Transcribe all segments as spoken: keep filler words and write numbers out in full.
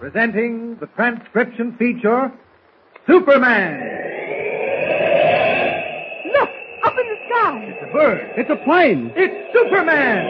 Presenting the transcription feature, Superman. Look, up in the sky. It's a bird. It's a plane. It's Superman.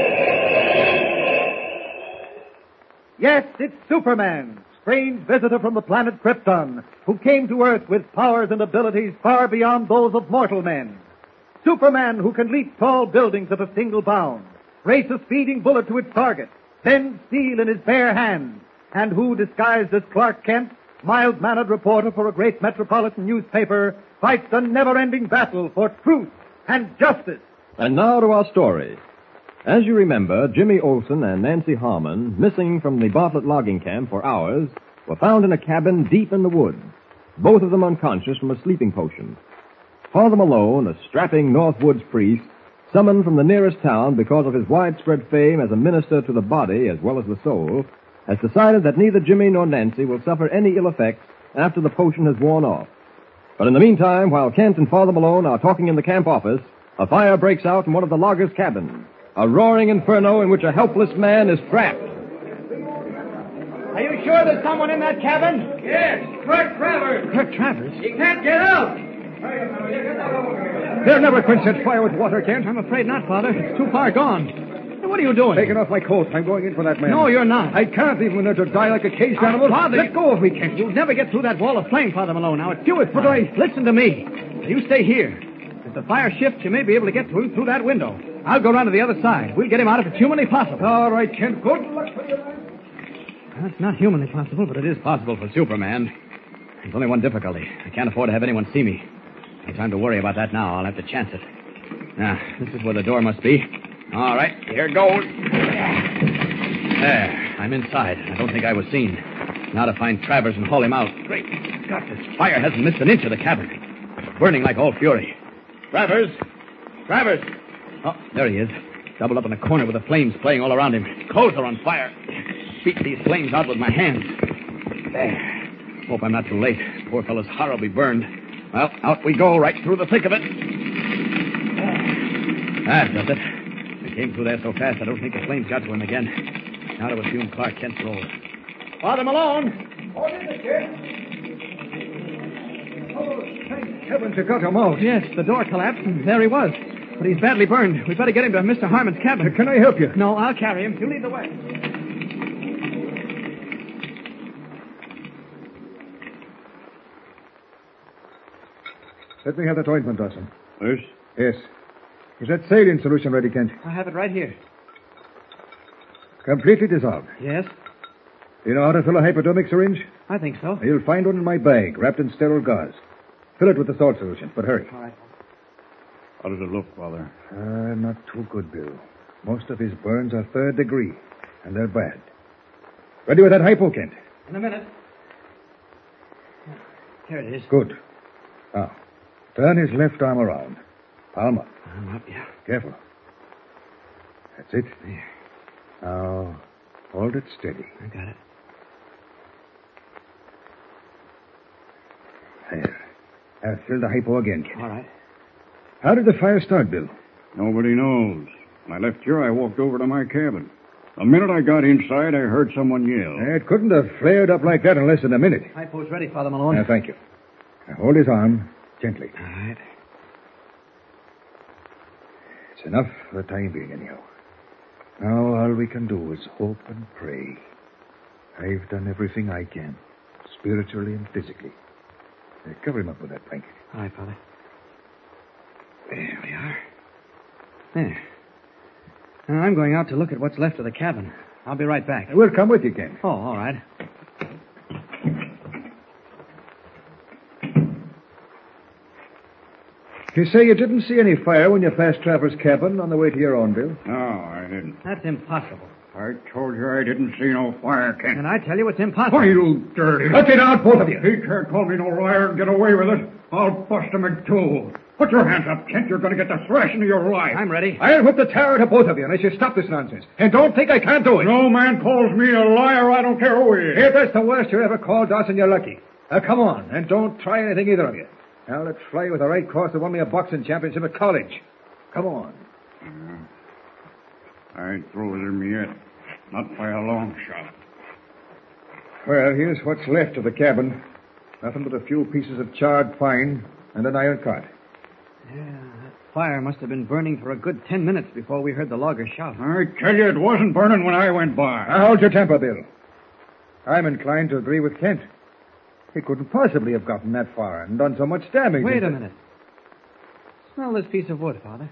Yes, it's Superman, strange visitor from the planet Krypton, who came to Earth with powers and abilities far beyond those of mortal men. Superman, who can leap tall buildings at a single bound, race a speeding bullet to its target, bend steel in his bare hands, and who, disguised as Clark Kent, mild-mannered reporter for a great metropolitan newspaper, fights a never-ending battle for truth and justice. And now to our story. As you remember, Jimmy Olsen and Nancy Harmon, missing from the Bartlett logging camp for hours, were found in a cabin deep in the woods, both of them unconscious from a sleeping potion. Father Malone, a strapping Northwoods priest, summoned from the nearest town because of his widespread fame as a minister to the body as well as the soul, has decided that neither Jimmy nor Nancy will suffer any ill effects after the potion has worn off. But in the meantime, while Kent and Father Malone are talking in the camp office, a fire breaks out in one of the loggers' cabins. A roaring inferno in which a helpless man is trapped. Are you sure there's someone in that cabin? Yes, Kirk Travers. Kirk Travers? He can't get out. They'll never quench that fire with water, Kent. I'm afraid not, Father. It's too far gone. Hey, what are you doing? Taking off my coat. I'm going in for that man. No, you're not. I can't leave him there to die like a caged animal. Father, Let go of me, Kent. You'll never get through that wall of flame, Father Malone. Now, it's Do it, but I... Listen to me. You stay here. If the fire shifts, you may be able to get to him through that window. I'll go round to the other side. We'll get him out if it's humanly possible. All right, Kent. Good luck for you. That's not humanly possible, but it is possible for Superman. There's only one difficulty. I can't afford to have anyone see me. No time to worry about that now. I'll have to chance it. Now, this is where the door must be. All right, here goes. There, I'm inside. I don't think I was seen. Now to find Travers and haul him out. Great Scott, this fire hasn't missed an inch of the cabin. It's burning like all fury. Travers! Travers! Oh, there he is. Doubled up in a corner with the flames playing all around him. His clothes are on fire. Beat these flames out with my hands. There. Hope I'm not too late. Poor fellow's horribly burned. Well, out we go, right through the thick of it. That does it. We came through there so fast, I don't think the flames got to him again. Now to assume Clark Kent's role. Father Malone! What is it, Kent? Oh, thank heavens you got him out. Yes, the door collapsed, and there he was. But he's badly burned. We'd better get him to Mister Harmon's cabin. Can I help you? No, I'll carry him. You lead the way. Let me have that ointment, Dawson. This? Yes. Is that saline solution ready, Kent? I have it right here. Completely dissolved. Yes, Do you know how to fill a hypodermic syringe? I think so. You'll find one in my bag, wrapped in sterile gauze. Fill it with the salt solution, but hurry. All right. How does it look, Father? Uh, not too good, Bill. Most of his burns are third degree, and they're bad. Ready with that hypo, Kent? In a minute. Here it is. Good. Now, turn his left arm around. Palm up. I'm up, yeah. Careful. That's it. There. Now, hold it steady. I got it. There. Now, fill the hypo again, Kent. All right. How did the fire start, Bill? Nobody knows. When I left here, I walked over to my cabin. The minute I got inside, I heard someone yell. It couldn't have flared up like that in less than a minute. Hypo's ready, Father Malone. Now, thank you. Now, hold his arm gently. All right. It's enough for the time being, anyhow. Now, all we can do is hope and pray. I've done everything I can, spiritually and physically. Now, cover him up with that blanket. All right, Father. There we are. There. Now, I'm going out to look at what's left of the cabin. I'll be right back. We'll come with you, Ken. Oh, all right. You say you didn't see any fire when you passed Travers' cabin on the way to your own, Bill? No, I didn't. That's impossible. I told you I didn't see no fire, Kent. And I tell you it's impossible. Why, you dirty... Cut it out, both of you. He can't call me no liar and get away with it. I'll bust him in two. Put your hands up, Kent. You're going to get the thrashing of your life. I'm ready. I'll whip the terror to both of you unless you stop this nonsense. And don't think I can't do it. No man calls me a liar. I don't care who he is. If that's the worst you ever called, Dawson, you're lucky. Now, come on, and don't try anything, either of you. Now, let's fly with the right course that won me a boxing championship at college. Come on. Uh, I ain't through with him yet. Not by a long shot. Well, here's what's left of the cabin. Nothing but a few pieces of charred pine and an iron cot. Yeah, that fire must have been burning for a good ten minutes before we heard the logger shout. I tell you, it wasn't burning when I went by. Now, hold your temper, Bill. I'm inclined to agree with Kent. He couldn't possibly have gotten that far and done so much damage. Wait a minute. Smell this piece of wood, Father.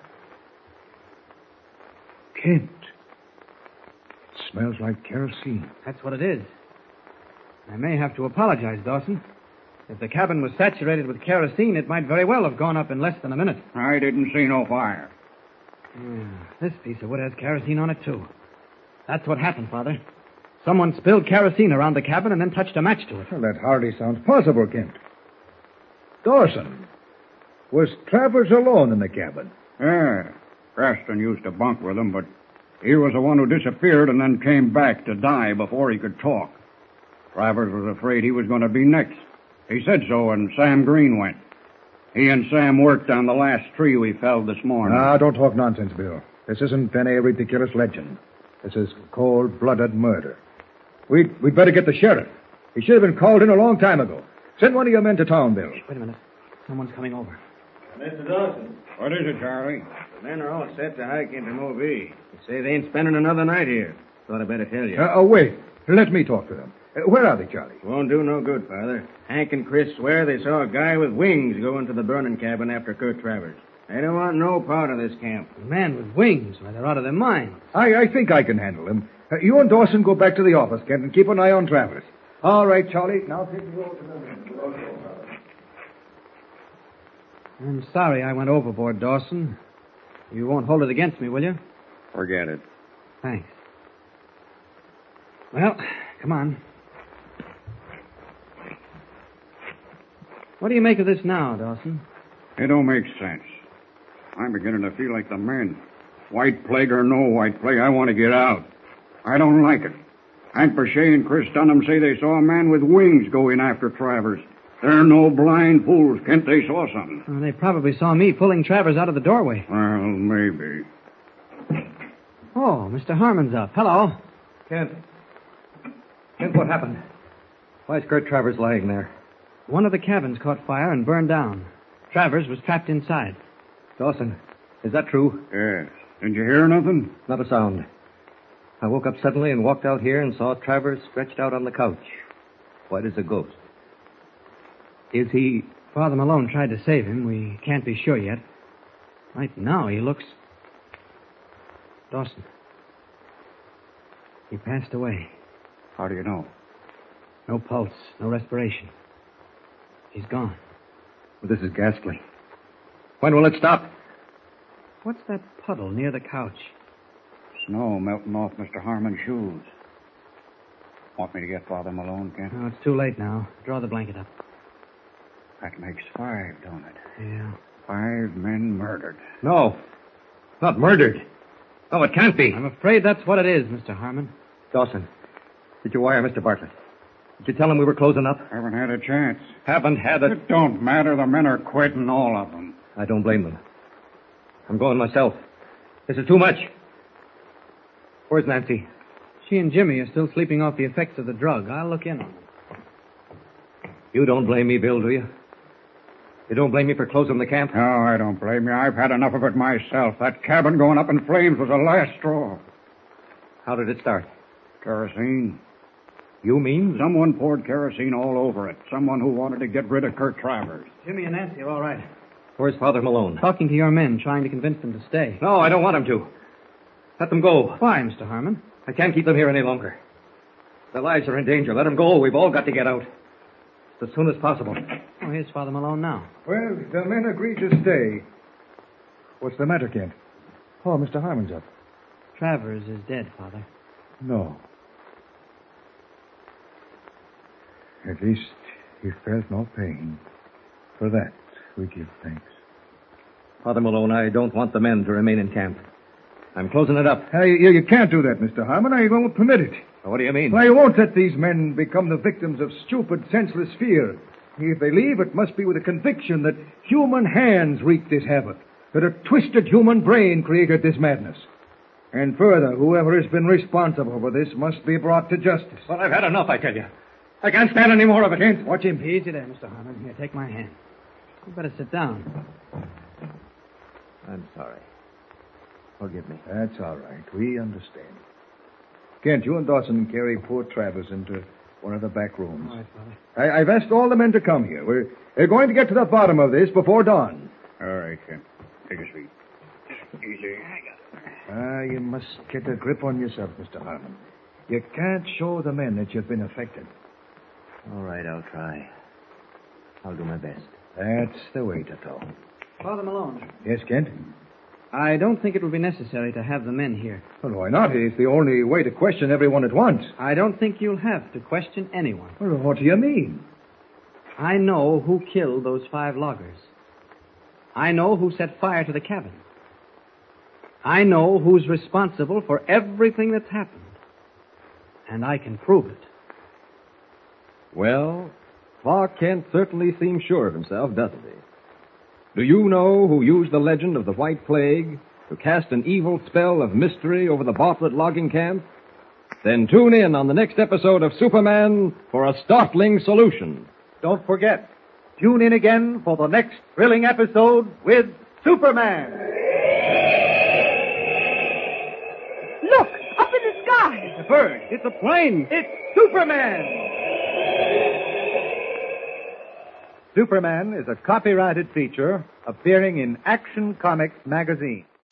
Kent. It smells like kerosene. That's what it is. I may have to apologize, Dawson. If the cabin was saturated with kerosene, it might very well have gone up in less than a minute. I didn't see no fire. Yeah, this piece of wood has kerosene on it, too. That's what happened, Father. Someone spilled kerosene around the cabin and then touched a match to it. Well, that hardly sounds possible, Kent. Dawson, was Travers alone in the cabin? Yeah. Preston used to bunk with him, but he was the one who disappeared and then came back to die before he could talk. Travers was afraid he was going to be next. He said so, and Sam Green went. He and Sam worked on the last tree we felled this morning. Ah, don't talk nonsense, Bill. This isn't any ridiculous legend. This is cold-blooded murder. We'd, we'd better get the sheriff. He should have been called in a long time ago. Send one of your men to town, Bill. Wait a minute. Someone's coming over. Mister Dawson. What is it, Charlie? The men are all set to hike into Movie. They say they ain't spending another night here. Thought I better tell you. Uh, oh, wait. Let me talk to them. Uh, where are they, Charlie? Won't do no good, Father. Hank and Chris swear they saw a guy with wings go into the burning cabin after Kurt Travers. They don't want no part of this camp. A man with wings. Why, they're out of their minds. I, I think I can handle them. Uh, you and Dawson go back to the office, Kent, and keep an eye on Travers. All right, Charlie. Now take the road to the... I'm sorry I went overboard, Dawson. You won't hold it against me, will you? Forget it. Thanks. Well, come on. What do you make of this now, Dawson? It don't make sense. I'm beginning to feel like the men. White plague or no white plague, I want to get out. I don't like it. Hank Berchet and Chris Dunham say they saw a man with wings go in after Travers. They're no blind fools. Kent, they saw something. Well, they probably saw me pulling Travers out of the doorway. Well, maybe. Oh, Mister Harmon's up. Hello. Kent. Kent, what happened? Why is Kurt Travers lying there? One of the cabins caught fire and burned down. Travers was trapped inside. Dawson, is that true? Yes. Didn't you hear nothing? Not a sound. I woke up suddenly and walked out here and saw Travers stretched out on the couch, white as a ghost. Is he... Father Malone tried to save him. We can't be sure yet. Right now, he looks... Dawson. He passed away. How do you know? No pulse, no respiration. He's gone. Well, this is ghastly. When will it stop? What's that puddle near the couch? Snow melting off Mister Harmon's shoes. Want me to get Father Malone, Kent? No, it's too late now. Draw the blanket up. That makes five, don't it? Yeah. Five men murdered. No. Not murdered. Oh, it can't be. I'm afraid that's what it is, Mister Harmon. Dawson, did you wire Mister Bartlett? Did you tell him we were closing up? Haven't had a chance. Haven't had a... It don't matter. The men are quitting, all of them. I don't blame them. I'm going myself. This is too much. Where's Nancy? She and Jimmy are still sleeping off the effects of the drug. I'll look in on them. You don't blame me, Bill, do you? You don't blame me for closing the camp? No, I don't blame you. I've had enough of it myself. That cabin going up in flames was the last straw. How did it start? Kerosene. You mean? Someone poured kerosene all over it. Someone who wanted to get rid of Kurt Travers. Jimmy and Nancy are all right. Where's Father Malone? Talking to your men, trying to convince them to stay. No, I don't want him to. Let them go. Why, Mister Harmon? I can't keep them here any longer. Their lives are in danger. Let them go. We've all got to get out. As soon as possible. Oh, here's Father Malone now. Well, the men agreed to stay. What's the matter, Kent? Oh, Mister Harmon's up. Travers is dead, Father. No. At least he felt no pain. For that, we give thanks. Father Malone, I don't want the men to remain in camp. I'm closing it up. Hey, you, you can't do that, Mister Harmon. I won't permit it. What do you mean? I won't let these men become the victims of stupid, senseless fear. If they leave, it must be with a conviction that human hands wreaked this havoc, that a twisted human brain created this madness. And further, whoever has been responsible for this must be brought to justice. Well, I've had enough, I tell you. I can't stand any more of it. Kent, watch him. Easy there, Mister Harmon. Here, take my hand. You better sit down. I'm sorry. Forgive me. That's all right. We understand. Kent, you and Dawson carry poor Travers into one of the back rooms. All right, Father. I, I've asked all the men to come here. We're, we're going to get to the bottom of this before dawn. All right, Kent. Take a seat. Easy. Ah, you must get a grip on yourself, Mister Harmon. You can't show the men that you've been affected. All right, I'll try. I'll do my best. That's the way to talk. Father Malone, Yes, Kent? I don't think it will be necessary to have the men here. Well, why not? It's the only way to question everyone at once. I don't think you'll have to question anyone. Well, what do you mean? I know who killed those five loggers. I know who set fire to the cabin. I know who's responsible for everything that's happened. And I can prove it. Well, Clark Kent certainly seems sure of himself, doesn't he? Do you know who used the legend of the White Plague to cast an evil spell of mystery over the Bartlett logging camp? Then tune in on the next episode of Superman for a startling solution. Don't forget, tune in again for the next thrilling episode with Superman. Look, up in the sky. It's a bird. It's a plane. It's Superman. Superman is a copyrighted feature appearing in Action Comics magazine.